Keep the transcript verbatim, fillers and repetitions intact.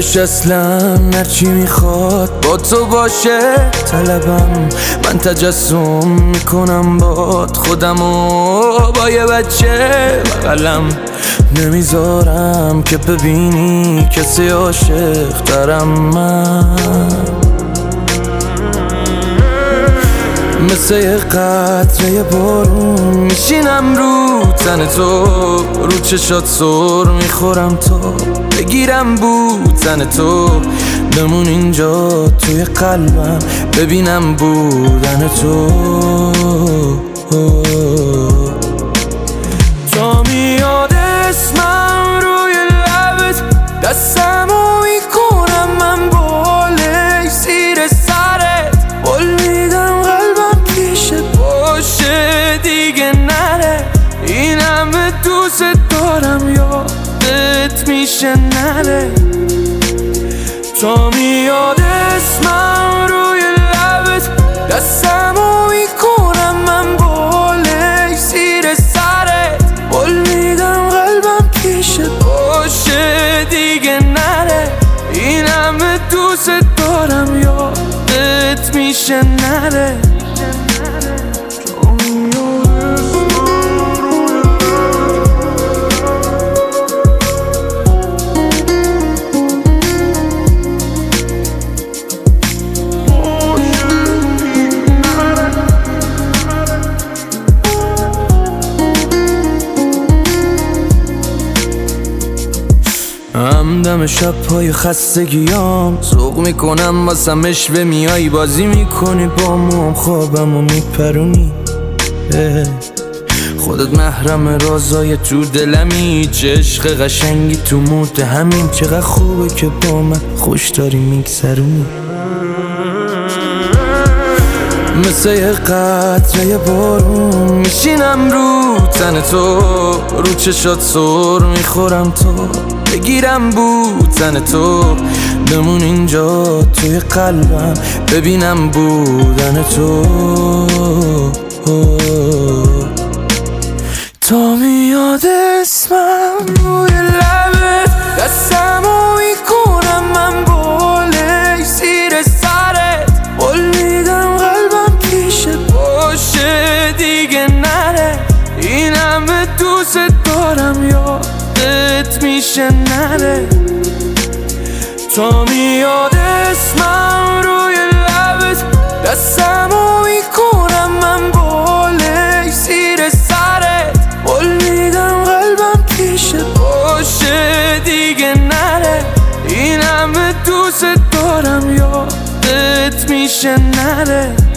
داشت اصلا هرچی میخواد با تو باشه طلبم. من تجسم میکنم باد خودمو با یه بچه بغلم. نمیذارم که ببینی کسی عاشق دارم. من مثل یه قطره بارون میشینم رو تن تو، رو چشات سر میخورم تا بگیرم بودن تو. بمون اینجا توی قلبم ببینم بودن تو. تا میاد اسمم روی لبت دستمو میکنم من بالای زیر سرت. قول میدم قلبم پیشت باشه دیگه نره. این همه دوست دارم یادت میشه نره. تا میاد اسمم روی لبت دستمو میکنم من بالای زیر سرت. قول میدم قلبم پیشت باشه دیگه نره. این همه دوست دارم یادت میشه نره. همدم شب‌های خستگیام ذوق میکنم واسم اشوه میای بازی میکنی با موام خوابمو میپرونی. خودت محرم رازای تو دلمی، چه عشق قشنگی تو مود همین. چقدر خوبه که با من خوش داری میگذرونی. مثل یه قطره بارون میشینم رو تن تو، رو چشات سر میخورم تا بگیرم بودن تو. بمون اینجا توی قلبم ببینم بودن تو. تا میاد اسمم روی لبت دستمو میکنم من بالای زیر سرت. قول میدم قلبم پیشت باشه دیگه نره. این همه دوست دارم یادت میشه نره. تا میاد اسمم روی لبت دستمو میکنم من بالای زیر سرت. قول میدم قلبم پیشت باشه دیگه نره. این همه دوست دارم یادت میشه نره.